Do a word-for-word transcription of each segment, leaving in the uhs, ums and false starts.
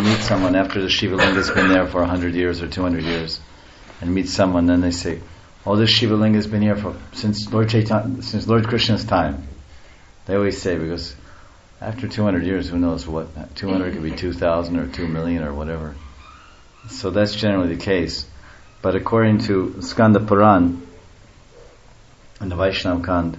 meet someone after the Shiva Linga's been there for a hundred years or two hundred years, and meet someone, and they say, "Oh, this Shiva Linga's been here for since Lord Chaitanya, since Lord Krishna's time." They always say, because after two hundred years, who knows what? two hundred could be two thousand or two million or whatever. So that's generally the case. But according to Skanda Puran, in the Vaishnava Kand,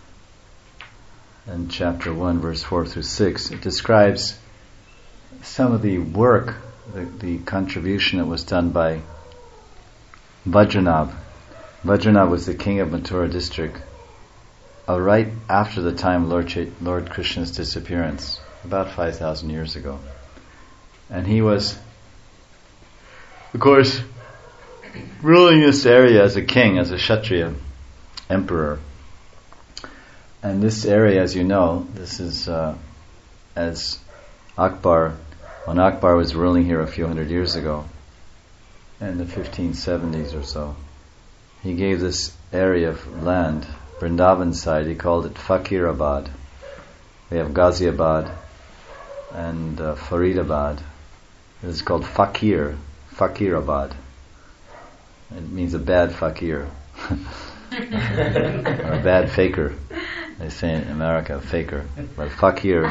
in chapter one, verse four through six, it describes some of the work, the, the contribution that was done by Vajranav. Vajranav was the king of Mathura district, uh, right after the time of Lord, Ch- Lord Krishna's disappearance, about five thousand years ago. And he was, of course, ruling this area as a king, as a Kshatriya emperor. And this area, as you know, this is uh, as Akbar, when Akbar was ruling here a few hundred years ago, in the fifteen seventies or so, he gave this area of land, Vrindavan side, he called it Fakirabad. We have Ghaziabad and uh, Faridabad. This is called Fakir, Fakirabad. It means a bad fakir. Or a bad faker. They say in America, faker. But fakir,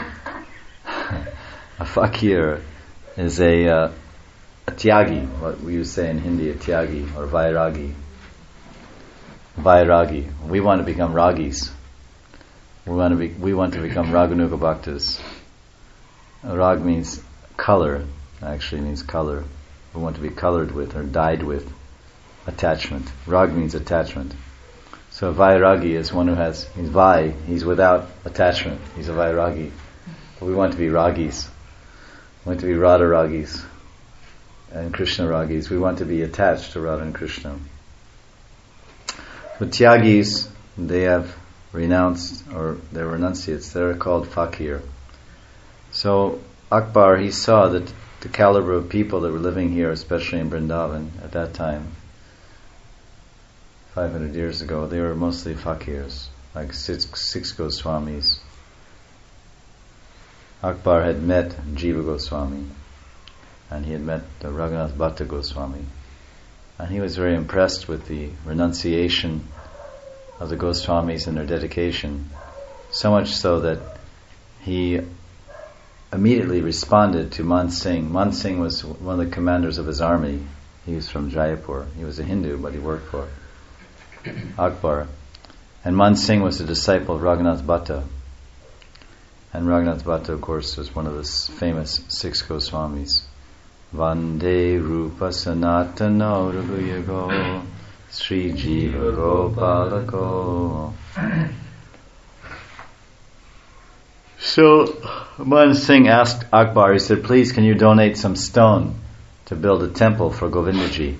a fakir is a, uh, a tyagi, what we would say in Hindi, a tyagi, or vairagi. Vairagi. We want to become ragis. We want to be, we want to become Raganuga Bhaktas. Rag means color, actually means color. We want to be colored with or dyed with attachment. Rag means attachment. So a Vairagi is one who has, he's Vai, he's without attachment. He's a Vairagi. But we want to be Ragis. We want to be Radha Ragis and Krishna Ragis. We want to be attached to Radha and Krishna. So Tyagis, they have renounced, or they're renunciates, they're called Fakir. So Akbar, he saw that the caliber of people that were living here, especially in Vrindavan at that time, five hundred years ago, they were mostly fakirs, like six, six Goswamis. Akbar had met Jiva Goswami, and he had met the Raghunath Bhatta Goswami, and he was very impressed with the renunciation of the Goswamis and their dedication, so much so that he immediately responded to Man Singh. Man Singh was one of the commanders of his army. He was from Jaipur. He was a Hindu, but he worked for Akbar. And Man Singh was a disciple of Raghunath Bhatta. And Raghunath Bhatta, of course, was one of the famous six Goswamis. Vande Rupa Sanatana Raghuyago Sri Jiva Gopalako. So Man Singh asked Akbar, he said, "Please, can you donate some stone to build a temple for Govindaji?"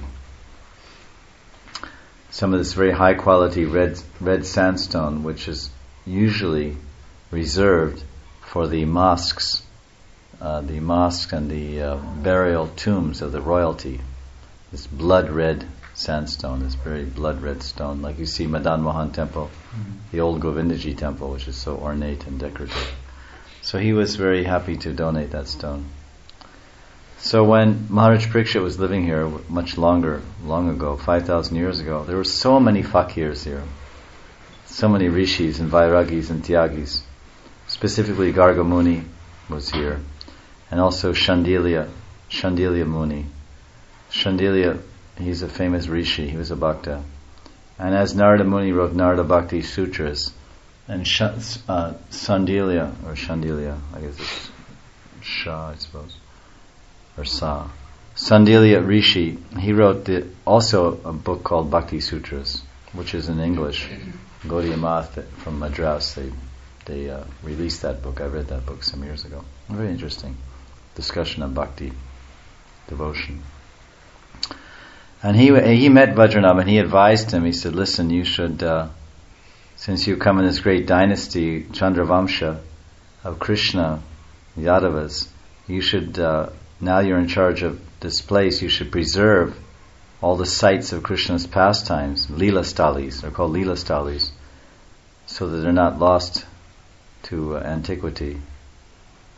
Some of this very high quality red red sandstone, which is usually reserved for the mosques, uh, the mosques and the uh, burial tombs of the royalty. This blood red sandstone, this very blood red stone, like you see Madan Mohan temple, mm-hmm. the old Govindaji temple, which is so ornate and decorative. So he was very happy to donate that stone. So when Maharaj Parikshit was living here much longer, long ago, five thousand years ago, there were so many fakirs here, so many rishis and vairagis and tyagis. Specifically Garga Muni was here, and also Shandilya, Shandilya Muni. Shandilya, he's a famous rishi, he was a bhakta. And as Narada Muni wrote Narada Bhakti Sutras, and Sh- uh, Sandilya, or Shandilya, I guess it's Shah, I suppose, or Sa. Sandilya Rishi, he wrote the, also a book called Bhakti Sutras, which is in English. Gaudiya Math from Madras, they they uh, released that book. I read that book some years ago. Very interesting discussion of bhakti, devotion. And he he met Vajranam and he advised him. He said, "Listen, you should, uh, since you come in this great dynasty, Chandravamsha, of Krishna, Yadavas, you should, uh, now you're in charge of this place, you should preserve all the sites of Krishna's pastimes, Leela Stalis, they're called Leela Stalis, so that they're not lost to uh, antiquity.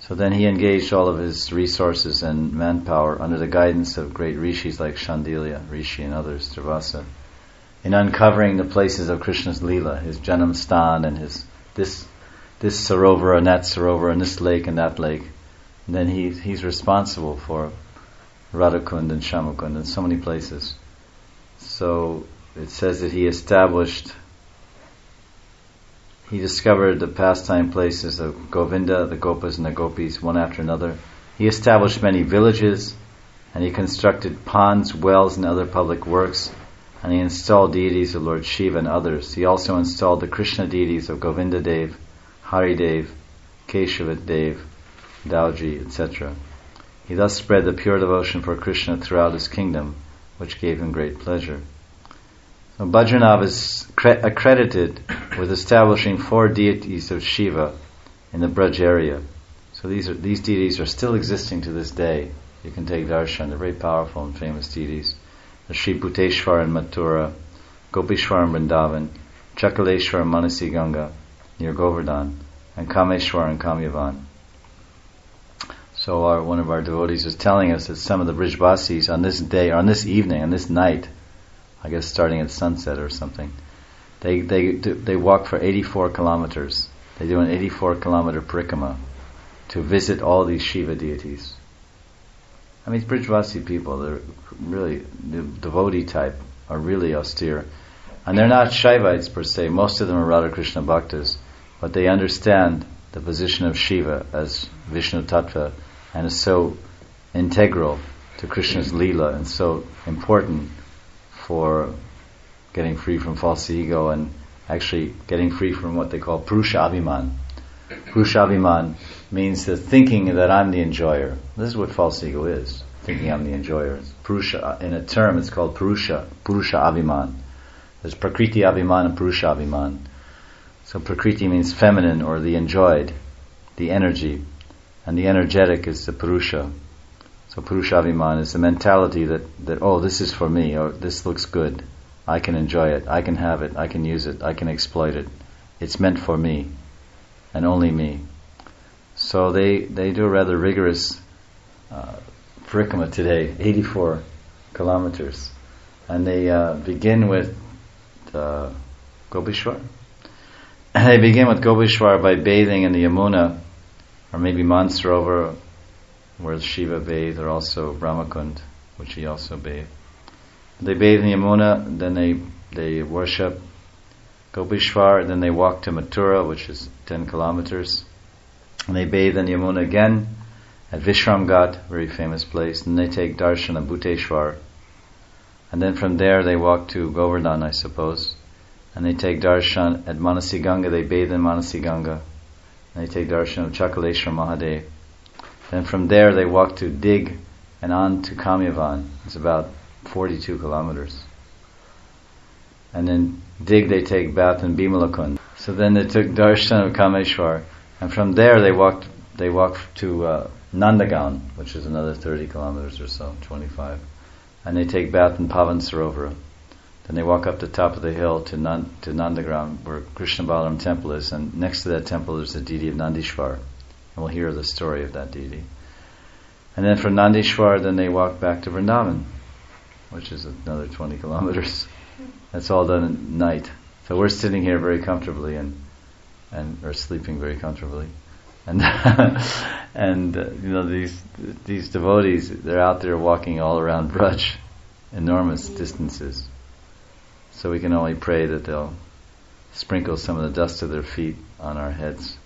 So then he engaged all of his resources and manpower under the guidance of great rishis like Shandilya Rishi and others, Durvasa, in uncovering the places of Krishna's Leela, his Janam Sthan and his this this Sarovar and that Sarovar and this lake and that lake. And then he he's responsible for Radhakund and Shamakund and so many places. So it says that he established, he discovered the pastime places of Govinda, the Gopas and the Gopis, one after another. He established many villages, and he constructed ponds, wells, and other public works, and he installed deities of Lord Shiva and others. He also installed the Krishna deities of Govinda Dev, Hari Dev, Keshava Dev, Dauji, et cetera. He thus spread the pure devotion for Krishna throughout his kingdom, which gave him great pleasure. So Bhadranath is cre- accredited with establishing four deities of Shiva in the Braj area. So these are, these deities are still existing to this day. You can take darshan. They're very powerful and famous deities. The Sri Bhuteshwar in Mathura, Gopishwar in Vrindavan, Chakaleshwar in Manasi Ganga near Govardhan, and Kameshwar in Kamyavan. So our, one of our devotees is telling us that some of the Brijvasis on this day, or on this evening, on this night, I guess starting at sunset or something, they they do, they walk for eighty-four kilometers. They do an eighty-four kilometer parikrama to visit all these Shiva deities. I mean, Brijvasi people, they're really, the devotee type, are really austere. And they're not Shaivites per se. Most of them are Radha Krishna Bhaktas, but they understand the position of Shiva as Vishnu Tattva and is so integral to Krishna's Leela and so important for getting free from false ego and actually getting free from what they call Purusha Abhiman. Purusha Abhiman means the thinking that I'm the enjoyer. This is what false ego is, thinking I'm the enjoyer. It's Purusha, in a term it's called Purusha, Purusha Abhiman. There's Prakriti Abhiman and Purusha Abhiman. So Prakriti means feminine or the enjoyed, the energy, and the energetic is the Purusha. So Purusha Abhiman is the mentality that, that, oh, this is for me, or this looks good, I can enjoy it, I can have it, I can use it, I can exploit it. It's meant for me, and only me. So they, they do a rather rigorous uh, parikrama today, eighty-four kilometers. And they uh, begin with uh, Gopishwar. They begin with Gopishwar by bathing in the Yamuna, or maybe Mansarovar, where Shiva bathed, or also Brahmakund, which he also bathed. They bathe in the Yamuna, then they they worship Gopishwar, then they walk to Mathura, which is ten kilometers, and they bathe in the Yamuna again at Vishram Ghat, very famous place, and they take darshan of Bhuteshwar, and then from there they walk to Govardhan, I suppose, and they take darshan at Manasi Ganga, they bathe in Manasi Ganga, and they take darshan of Chakaleshwar Mahadev. Then from there they walk to Dig and on to Kamyavan. It's about forty-two kilometers. And then Dig they take bath in Bimalakund. So then they took darshan of Kameshwar, and from there they walked they walked to uh, Nandagaon, which is another thirty kilometers or so, twenty-five. And they take bath in Pavan Sarovara. Then they walk up the top of the hill to Nan- to Nandagram, where Krishna Balaram temple is, and next to that temple there's the deity of Nandishwar. And we'll hear the story of that deity. And then from Nandishwar, then they walk back to Vrindavan, which is another twenty kilometers. That's all done at night. So we're sitting here very comfortably and and or sleeping very comfortably. And and uh, you know these these devotees, they're out there walking all around Braj, enormous distances. So we can only pray that they'll sprinkle some of the dust of their feet on our heads.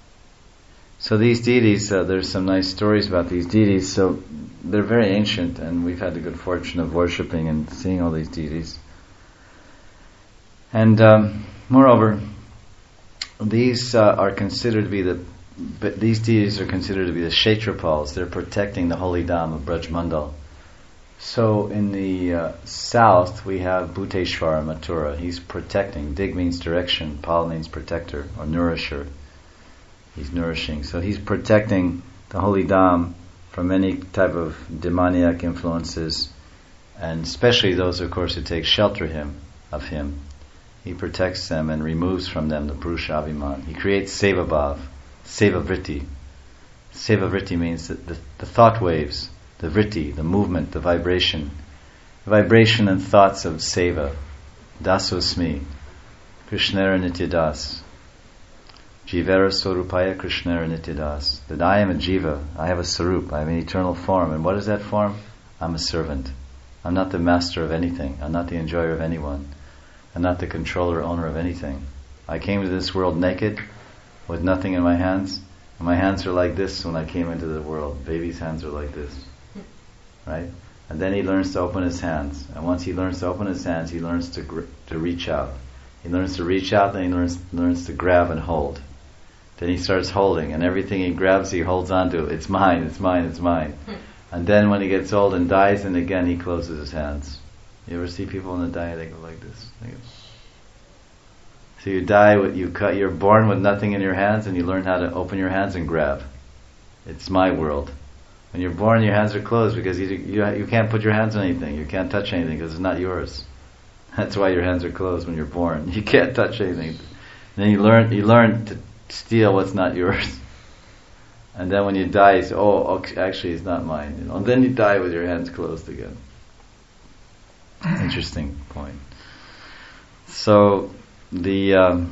So these deities, uh, there's some nice stories about these deities. So they're very ancient, and we've had the good fortune of worshipping and seeing all these deities. And um, moreover, these uh, are considered to be the but these deities are considered to be the Kshetrapals. They're protecting the holy Dham of Braj Mandal. So in the uh, south we have Bhuteshwar and Mathura. He's protecting. Dig means direction, Pal means protector or nourisher. He's nourishing. So he's protecting the holy Dham from any type of demoniac influences, and especially those, of course, who take shelter him of him. He protects them and removes from them the Purusha Abhiman. He creates Seva Bhav, Seva Vritti. Seva vritti means the, the, the thought waves, the vritti, the movement, the vibration. The vibration and thoughts of seva. Dasosmi. Krishnera Nityadas. Jivera Swarupaya Krishnera Nityadas. That I am a jiva, I have a sarup, I have an eternal form. And what is that form? I'm a servant. I'm not the master of anything. I'm not the enjoyer of anyone. I'm not the controller, owner of anything. I came to this world naked, with nothing in my hands. And my hands are like this when I came into the world. Baby's hands are like this. Right? And then he learns to open his hands. And once he learns to open his hands, he learns to gr- to reach out. He learns to reach out, then he learns learns to grab and hold. Then he starts holding, and everything he grabs, he holds on to. It's mine, it's mine, it's mine. And then when he gets old and dies, and again he closes his hands. You ever see people when they die, they go like this. They go. So you die, with, you cut, you're born with nothing in your hands, and you learn how to open your hands and grab. It's my world. When you're born, your hands are closed because you you, you can't put your hands on anything. You can't touch anything because it's not yours. That's why your hands are closed when you're born. You can't touch anything. And then you learn you learn to steal what's not yours. And then when you die, you say, oh, okay, actually it's not mine. You know? And then you die with your hands closed again. Interesting point. So the um,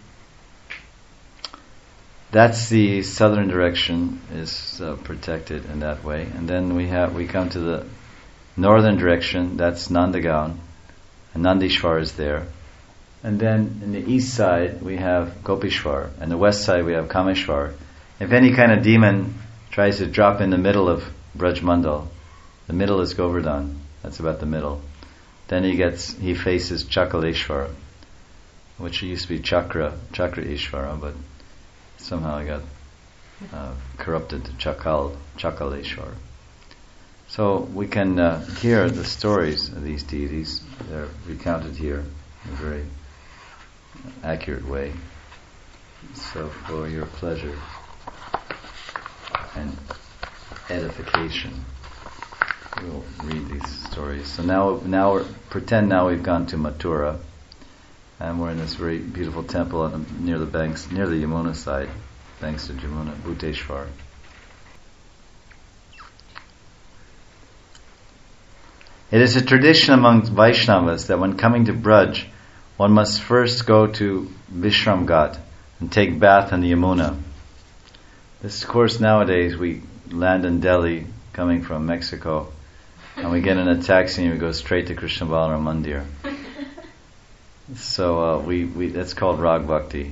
that's the southern direction is uh, protected in that way, and then we have we come to the northern direction. That's Nandagaon, and Nandishwar is there, and then in the east side we have Gopishwar, and the west side we have Kameshwar. If any kind of demon tries to drop in the middle of Braj Mandal, the middle is Govardhan. That's about the middle. Then he gets he faces Chakaleshwar, which used to be Chakra Chakra Ishvara, but somehow I got uh, corrupted to Chakal, Chakaleshwar. So we can uh, hear the stories of these deities. They're recounted here in a very accurate way. So for your pleasure and edification, we'll read these stories. So now, now we're, pretend now we've gone to Mathura. And we're in this very beautiful temple on the, near the banks, near the Yamuna side, thanks to Yamuna, Bhuteshwar. It is a tradition among Vaishnavas that when coming to Braj, one must first go to Vishram Ghat and take bath in the Yamuna. This, of course, nowadays we land in Delhi, coming from Mexico, and we get in a taxi and we go straight to Krishna Balaram Mandir. So uh, we, we that's called Rag Bhakti.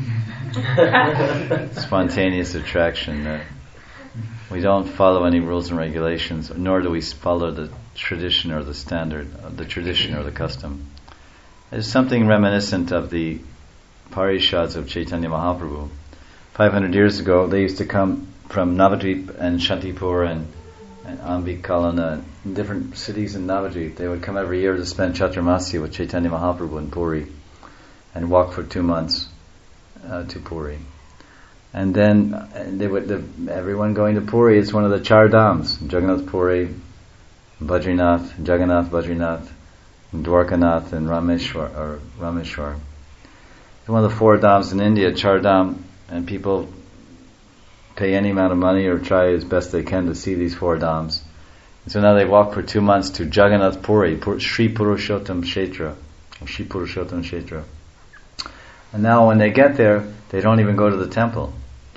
Spontaneous attraction. Uh, we don't follow any rules and regulations, nor do we follow the tradition or the standard, uh, the tradition or the custom. There's something reminiscent of the Parishads of Chaitanya Mahaprabhu. five hundred years ago, they used to come from Navadvip and Shantipur and and Ambikalana, in different cities in Navadvip. They would come every year to spend Chaturmasya with Chaitanya Mahaprabhu in Puri and walk for two months uh, to Puri. And then uh, they would the, everyone going to Puri is one of the Char Dhams, Jagannath Puri, Badrinath, Jagannath, Badrinath, Dwarkanath, and Rameshwar. Or Rameshwar. It's one of the four Dhams in India, Char Dham, and people pay any amount of money or try as best they can to see these four dhams. And so now they walk for two months to Jagannath Puri, Sri Purushottam Kshetra, Sri Purushottam Kshetra. And now when they get there, they don't even go to the temple.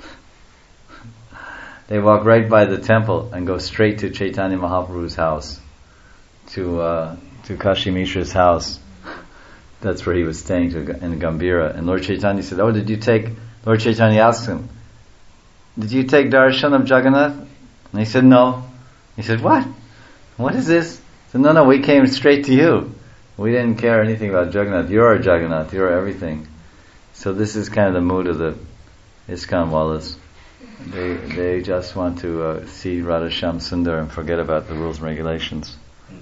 They walk right by the temple and go straight to Chaitanya Mahaprabhu's house, to uh, to Kashi Mishra's house. That's where he was staying to, in Gambhira. And Lord Chaitanya said, "Oh, did you take?" Lord Chaitanya asked him, "Did you take darshan of Jagannath?" And he said, "No." He said, "What? What is this?" He said, "No, no, we came straight to you. We didn't care anything about Jagannath. You're our Jagannath. You're everything." So this is kind of the mood of the ISKCON Wallas. They they just want to uh, see Radha Shyam Sundar and forget about the rules and regulations.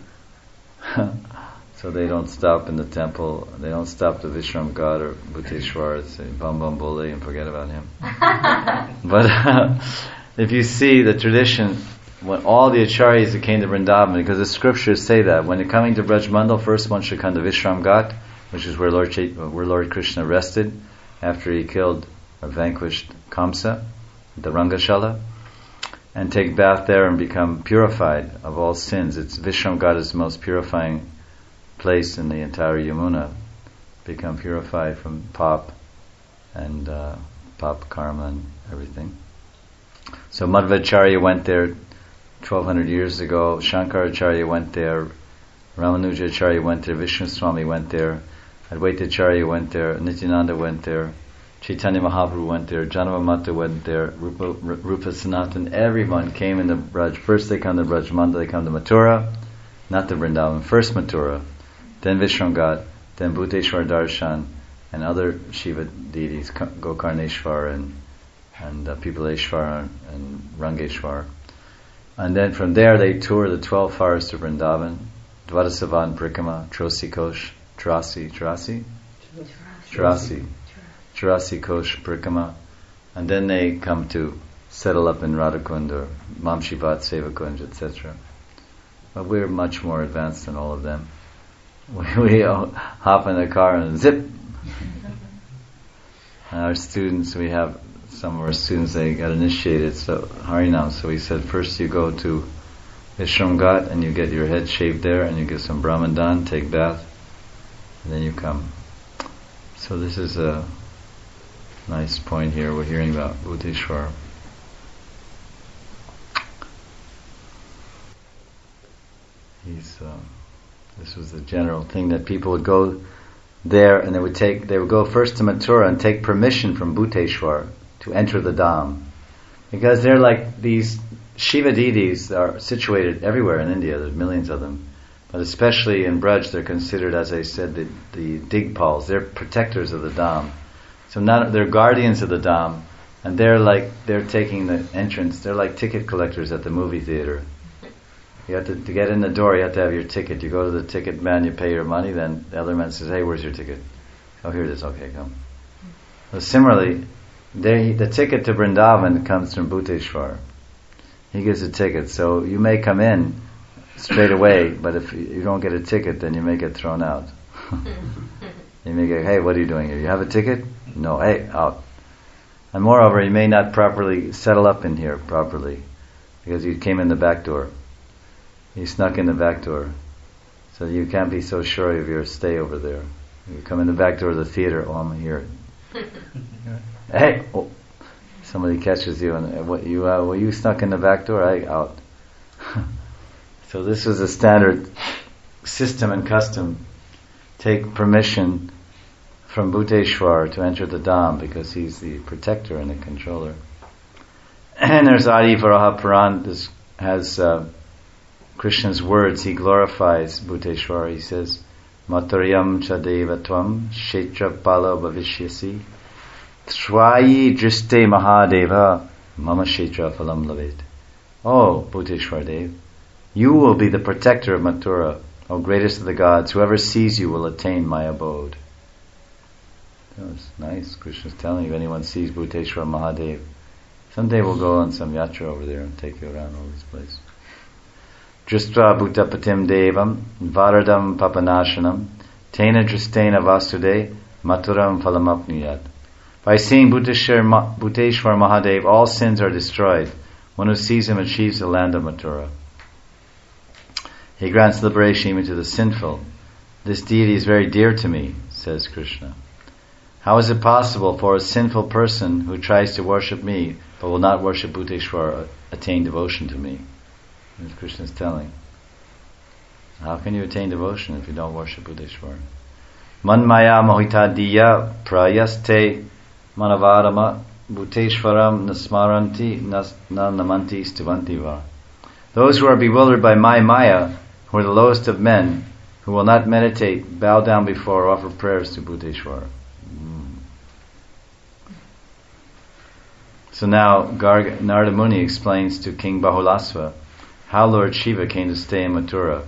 So they don't stop in the temple. They don't stop to Vishram Ghat or Bhuteshwar, say Bam Bam Bole and forget about him. But uh, if you see the tradition, when all the acharyas that came to Vrindavan, because the scriptures say that when you're coming to Braj Mandal, first one should come to Vishram Ghat, which is where Lord Chait- where Lord Krishna rested after he killed or vanquished Kamsa, the Rangashala. and take bath there and become purified of all sins. It's Vishramghat is the most purifying place in the entire Yamuna. Become purified from pap and uh, pap karma and everything. So Madhvacharya went there twelve hundred years ago. Shankaracharya went there. Ramanujacharya went there. Vishnu Swami went there. Advaitacharya went there. Nityananda went there. Chaitanya Mahaprabhu went there. Janamamata went there. Rupa, Rupa Sanatan. Everyone came in the Braj. First they come to Brajmanda, they come to Mathura, not to Vrindavan. First Mathura, then Vishramghat, then Bhuteshwar Darshan, and other Shiva deities, Gokarneshwar and and uh, Pipaleshwar and Rangeshwar. And then from there they tour the twelve forests of Vrindavan, Dvadasavan, Prikama, Trosikosh, Trasi, Trasi? Trasi. Trasi Kosh, Prikama. And then they come to settle up in Radhakund or Mamshivat, Sevakunj, et cetera. But we're much more advanced than all of them. We, we hop in a car and zip. And our students, we have some of our students, they got initiated, so Harinam, so we said first you go to Vishramghat and you get your head shaved there and you get some Brahmandan, take bath, and then you come. So this is a nice point here. We're hearing about Bhuteshwar. He's, uh, this was the general thing that people would go there and they would take, they would go first to Mathura and take permission from Bhuteshwar to enter the Dham. Because they're like these Shiva deities that are situated everywhere in India. There's millions of them. But especially in Braj, they're considered, as I said, the, the Digpals. They're protectors of the Dham. So not, they're guardians of the Dham. And they're like, they're taking the entrance. They're like ticket collectors at the movie theater. You have to, to get in the door, you have to have your ticket. You go to the ticket man, you pay your money, then the other man says, hey, where's your ticket? Oh, here it is. Okay, come. So similarly, They, the ticket to Vrindavan comes from Bhuteshwar. He gives a ticket, so you may come in straight away, but if you don't get a ticket, then you may get thrown out. You may get, hey, what are you doing here? You have a ticket? No, hey, out. And moreover, you may not properly settle up in here properly, because you came in the back door. You snuck in the back door. So you can't be so sure of your stay over there. You come in the back door of the theater, oh, I'm here. Hey, oh, somebody catches you and uh, what you uh, were you stuck in the back door? I out. So this was a standard system and custom. Take permission from Bhuteshwar to enter the Dham because he's the protector and the controller. And there's Adi Varaha Puran. This has uh, Krishna's words. He glorifies Bhuteshwar. He says, "Maturyam chadeva tvam kshetra pala bhavishyasi." Swayi driste mahadeva mama kshetra phalam lavet. Oh, Bhuteshwar Dev, you will be the protector of Mathura, O greatest of the gods. Whoever sees you will attain my abode. That's nice. Krishna's telling you, if anyone sees Bhuteshwar Mahadev, someday we'll go on some yatra over there and take you around all these places. Dristra bhutapatim devam varadam papanashanam tena dristena vasude maturam phalamapniyat. By seeing Bhuteshwar, Bhuteshwar Mahadev, all sins are destroyed. One who sees him achieves the land of Mathura. He grants liberation even to the sinful. This deity is very dear to me, says Krishna. How is it possible for a sinful person who tries to worship me but will not worship Bhuteshwar attain devotion to me? As Krishna is telling. How can you attain devotion if you don't worship Bhuteshwar? Manmaya mohita diya prayaste manavadama Bhuteshwaram nasmaranti nas na namanti stuvanti va. Those who are bewildered by my maya, who are the lowest of men, who will not meditate, bow down before or offer prayers to Bhuteshwar. Mm. So now Garg- Narada Muni explains to King Bahulasva how Lord Shiva came to stay in Mathura.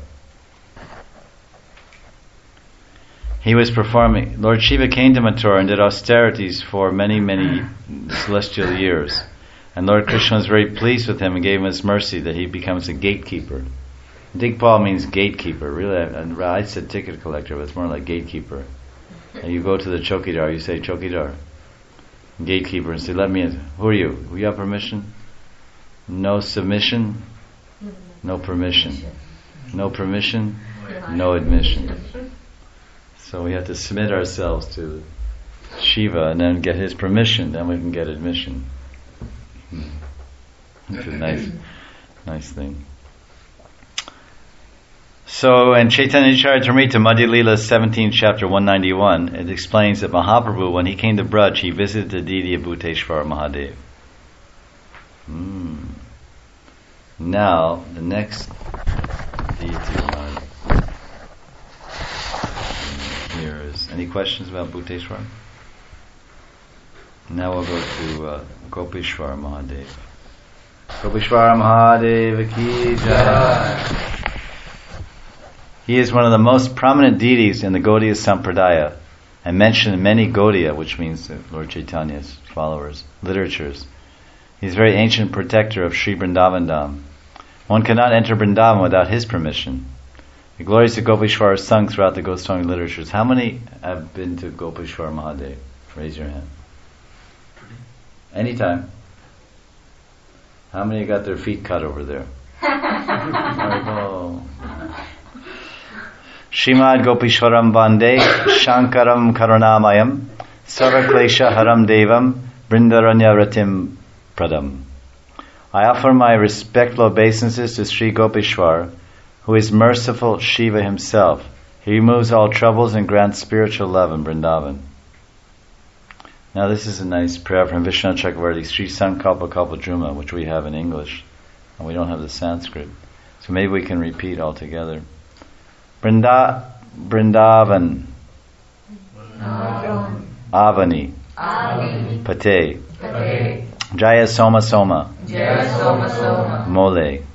He was performing, Lord Shiva came to Mathura and did austerities for many, many celestial years. And Lord Krishna was very pleased with him and gave him his mercy that he becomes a gatekeeper. Digpal means gatekeeper. Really, I, I said ticket collector, but it's more like gatekeeper. And you go to the chokidar, you say chokidar, gatekeeper, and say, let me in. Who are you? Do you have permission? no submission, no permission. No permission, no admission. So we have to submit ourselves to Shiva and then get his permission, then we can get admission. It's a nice, nice thing. So in Chaitanya Charitamrita, Madhya Lila seventeenth chapter one ninety-one, it explains that Mahaprabhu, when he came to Braj, he visited the deity of Bhuteshwar Mahadev. Hmm. Now, the next deity of here is, any questions about Bhuteshwar? Now we'll go to uh, Gopeshwar Mahadev. Gopeshwar Mahadev ki jai. He is one of the most prominent deities in the Gaudiya Sampradaya and mentioned in many Gaudiya, which means Lord Chaitanya's followers, literatures. He is a very ancient protector of Sri Vrindavan Dham. One cannot enter Vrindavan without his permission. The glories of Gopeshwar are sung throughout the Goswami literatures. How many have been to Gopeshwar Mahadev? Raise your hand. Anytime. How many got their feet cut over there? Shrimad Gopeshwaram Bande Shankaram Karunamayam Sarva Klesha Haram Devam Brindaranya Ratim Pradam. I offer my respectful obeisances to Sri Gopeshwar, who is merciful Shiva himself. He removes all troubles and grants spiritual love in Vrindavan. Now this is a nice prayer from Vishwanath Chakravarti, Sri Sankalpa Kalpadruma, which we have in English, and we don't have the Sanskrit. So maybe we can repeat all together. Brinda, Brindavan, Avani, Pate, Jaya Soma Soma, Mole,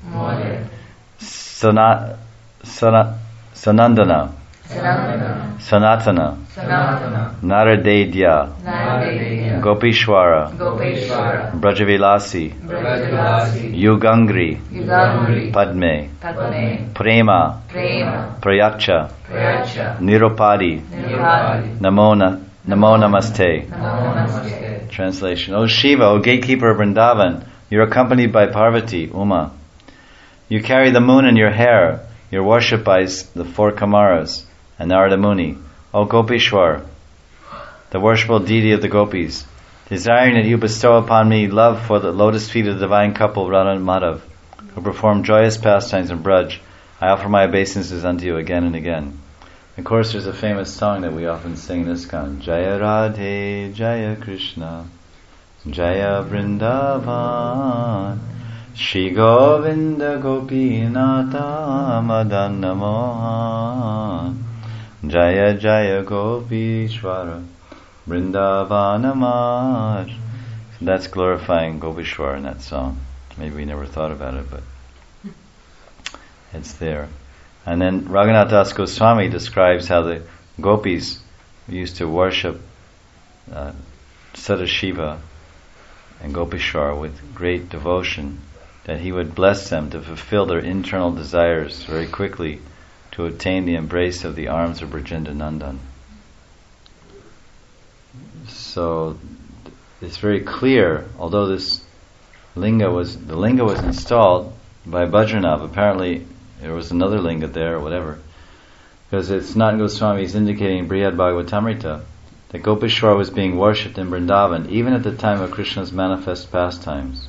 Sana, Sana, Sanandana, Sanatana, Naradedya, Gopeshwara, Brajavilasi, Yugangri, Padme, Prema, Prayacha, Nirupadi, Namona, Namo Namaste. Translation. O Shiva, O gatekeeper of Vrindavan, you are accompanied by Parvati, Uma. You carry the moon in your hair. You are worshipped by the four Kamaras and Narada Muni. O Gopeshwar, the worshipful deity of the gopis, desiring that you bestow upon me love for the lotus feet of the divine couple Radha and Madhav, who perform joyous pastimes in Braj, I offer my obeisances unto you again and again. Of course, there's a famous song that we often sing in ISKCON, Jaya Radhe, Jaya Krishna, Jaya Vrindavan, Shri Govinda Gopinata Madana Mohan, Jaya Jaya Gopeshwara Vrindavanamaj. So that's glorifying Gopeshwar in that song. Maybe we never thought about it, but it's there. And then Raghunath Das Goswami describes how the gopis used to worship uh, Sadashiva and Gopeshwar with great devotion, that he would bless them to fulfill their internal desires very quickly to attain the embrace of the arms of Brajendra Nandan. So it's very clear, although this linga was, the linga was installed by Bajranath, apparently there was another linga there or whatever, because it's not Goswami's indicating Brihad Bhagavatamrita that Gopeshwar was being worshipped in Vrindavan even at the time of Krishna's manifest pastimes.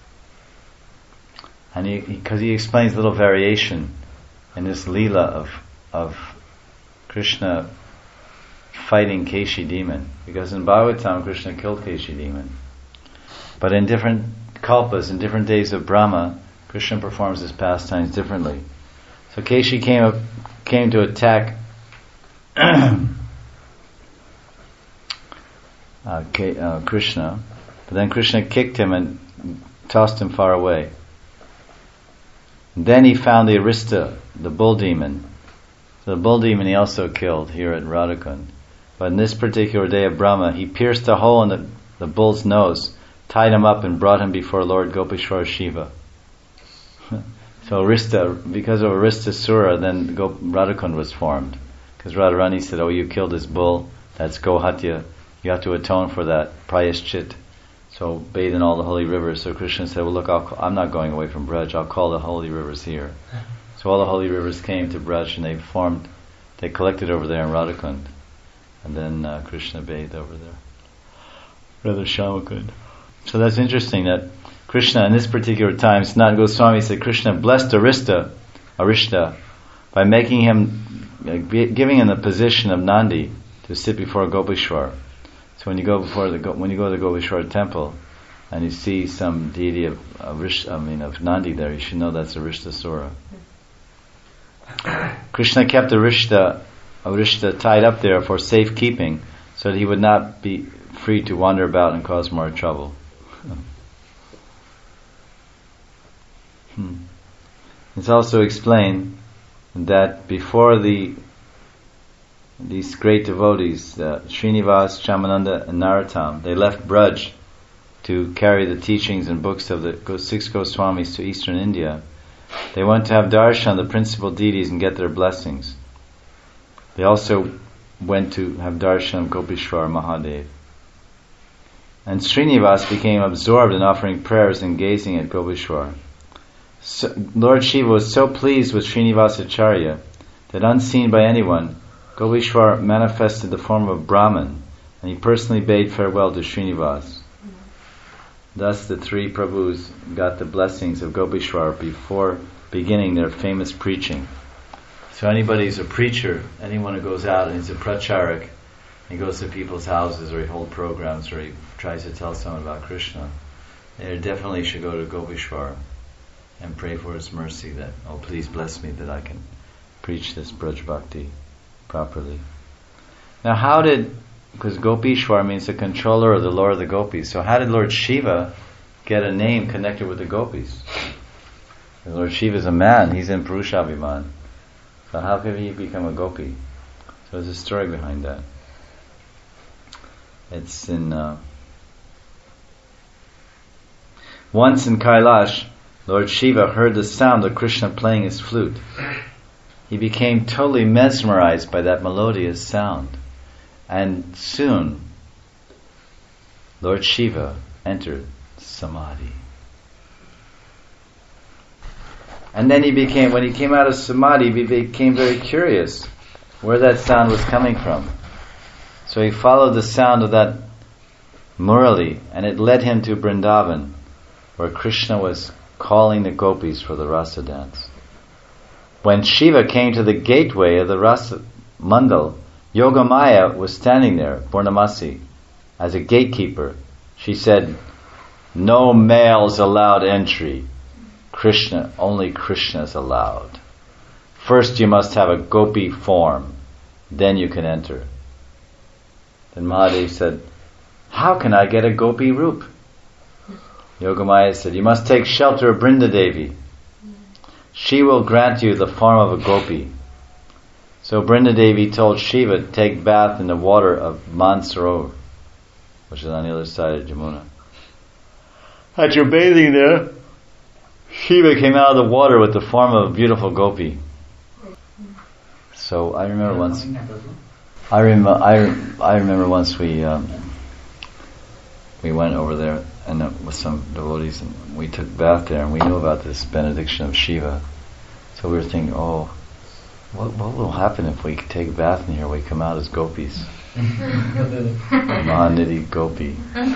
And he, because he, he explains a little variation in this Leela of of Krishna fighting Keshi demon, because in Bhagavatam Krishna killed Keshi demon, but in different kalpas, in different days of Brahma, Krishna performs his pastimes differently. So Keshi came up, came to attack uh, K, uh, Krishna, but then Krishna kicked him and tossed him far away. Then he found the Arista, the bull demon. So the bull demon he also killed here at Radhakund. But in this particular day of Brahma, he pierced a hole in the, the bull's nose, tied him up and brought him before Lord Gopeshwar Shiva. So Arista, because of Arista Sura, then Go, Radhakund was formed. Because Radharani said, oh, you killed this bull, that's Gohatya, you have to atone for that, Prayaschit. So bathe in all the holy rivers. So Krishna said, well look, I'll call, I'm not going away from Braj, I'll call the holy rivers here. So all the holy rivers came to Braj and they formed, they collected over there in Radhakund. And then uh, Krishna bathed over there. Radha Shamakund. So that's interesting that Krishna in this particular time, Sanatana Goswami said Krishna blessed Arishta, Arishta by making him, uh, giving him the position of Nandi to sit before Gopishwar. So when you go before the when you go to the Gopishwar temple and you see some deity of, of Rish, I mean of Nandi there, you should know that's Arishtasura. Krishna kept Arishta, Arishta tied up there for safekeeping, so that he would not be free to wander about and cause more trouble. hmm. It's also explained that before the these great devotees, uh, Srinivas, Chamananda and Narottam, they left Braj to carry the teachings and books of the six Goswamis to eastern India. They went to have darshan the principal deities and get their blessings. They also went to have darshan of Gopishwar Mahadev. And Srinivas became absorbed in offering prayers and gazing at Gopishwar. So, Lord Shiva was so pleased with Srinivasacharya that unseen by anyone, Gopishwar manifested the form of Brahman, and he personally bade farewell to Srinivas. Thus the three Prabhus got the blessings of Gopishwar before beginning their famous preaching. So anybody who's a preacher, anyone who goes out and is a pracharak, he goes to people's houses or he holds programs or he tries to tell someone about Krishna, they definitely should go to Gopishwar and pray for his mercy that, oh please bless me that I can preach this Braj Bhakti properly. Now how did, because Gopishwar means the controller or the Lord of the Gopis, so how did Lord Shiva get a name connected with the Gopis? Lord Shiva is a man, he's in Purushabhiman. So how could he become a Gopi? So there's a story behind that. It's in... Uh, once in Kailash, Lord Shiva heard the sound of Krishna playing his flute. He became totally mesmerized by that melodious sound. And soon, Lord Shiva entered Samadhi. And then he became, when he came out of Samadhi, he became very curious where that sound was coming from. So he followed the sound of that Murali, and it led him to Vrindavan, where Krishna was calling the gopis for the rasa dance. When Shiva came to the gateway of the rasa mandal, Yogamaya was standing there, Purnamasi, as a gatekeeper. She said, "No males allowed entry. Krishna, only Krishna is allowed. First you must have a gopi form, then you can enter." Then Mahadev said, "How can I get a gopi roop?" Yogamaya said, "You must take shelter of Brindadevi. She will grant you the form of a gopi." So Brindadevi told Shiva to take bath in the water of Mansarovar, which is on the other side of Jamuna. As you're bathing there, Shiva came out of the water with the form of a beautiful gopi. So I remember once, I remember, I, I remember once we um, we went over there and uh, with some devotees, and we took bath there, and we knew about this benediction of Shiva. So we were thinking, oh, what what will happen if we take a bath in here? We come out as gopis, Mahanidhi Gopi.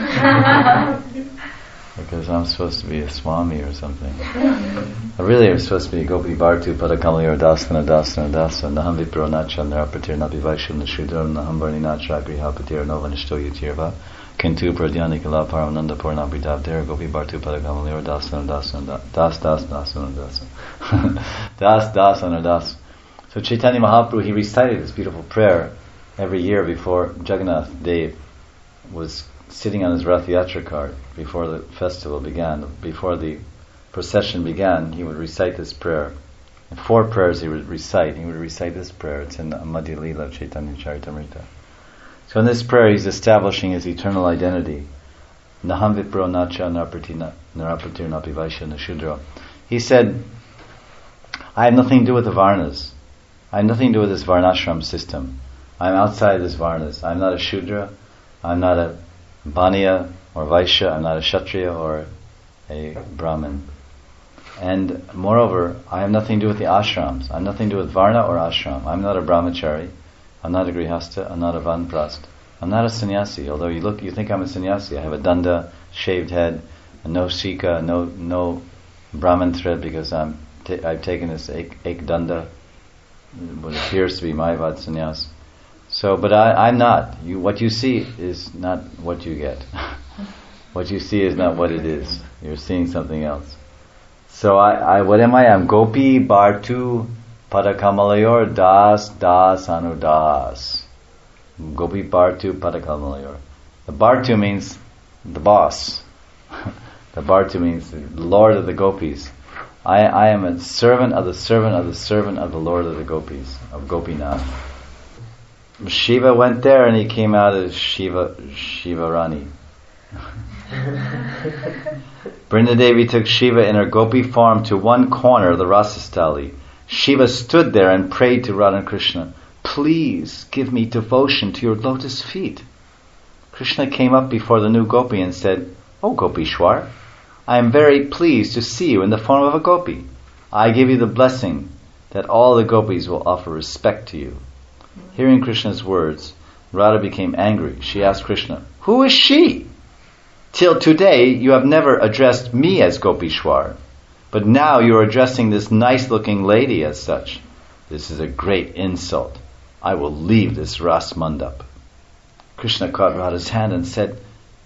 Because I'm supposed to be a Swami or something. I really am supposed to be a Gopi Bhartu Padakamali or Daskana Dasana Dasa Naham Vipro Nacha Narapatir Napi Vaisham Nashudram Naham Varni Nacha Grihapatir Nova Nishto Yutirva Kintu Pradhyani Kala Paramananda Purna Bridavdera Gopi Bhartu Padakamali or Dasana Dasana Das Das Dasana Dasa Das Dasana Das. So Chaitanya Mahaprabhu, he recited this beautiful prayer every year before Jagannath Dev was sitting on his Rath Yatra cart before the festival began, before the procession began. He would recite this prayer. And four prayers he would recite. He would recite this prayer. It's in the Madhya Leela of Chaitanya Charitamrita. So in this prayer he's establishing his eternal identity. Naham Vipro Nacha Narapatir Napi Vaishya Nashudra. He said, I have nothing to do with the Varnas. I have nothing to do with this Varnashram system. I'm outside this Varnas. I'm not a Shudra. I'm not a Baniya. or Vaishya, I'm not a Kshatriya or a Brahmin. And moreover, I have nothing to do with the ashrams. I have nothing to do with Varna or ashram. I'm not a brahmachari. I'm not a grihastha. I'm not a vanprast. I'm not a sannyasi. Although you look, you think I'm a sannyasi. I have a danda, shaved head, no shika, no no Brahmin thread because I'm t- I've taken this ek, ek danda, what appears to be Mayavad sannyas. So, but I, I'm not. You, what you see is not what you get. What you see is not what it is. You're seeing something else. So I, I what am I? I'm Gopi Bartu Padakamalayur Das Das Anudas. Gopi Bartu Padakamalayur. The Bartu means the boss. The Bartu means the Lord of the Gopis. I, I am a servant of the servant of the servant of the Lord of the Gopis, of Gopinath. Shiva went there and he came out as Shiva Shiva Rani. Vrindadevi took Shiva in her Gopi form to one corner of the Rasastali. Shiva stood there and prayed to Radha and Krishna, "Please give me devotion to your lotus feet." Krishna came up before the new Gopi and said, "O Gopishwar, I am very pleased to see you in the form of a Gopi. I give you the blessing that all the Gopis will offer respect to you." Hearing Krishna's words, Radha became angry. She asked Krishna, "Who is she? Till today you have never addressed me as Gopishwar, but now you are addressing this nice-looking lady as such. This is a great insult. I will leave this Ras Mandap." Krishna caught Radha's hand and said,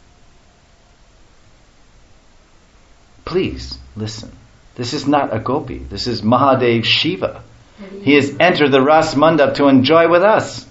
"Please, listen. This is not a Gopi. This is Mahadev Shiva. He has entered the Ras Mandap to enjoy with us.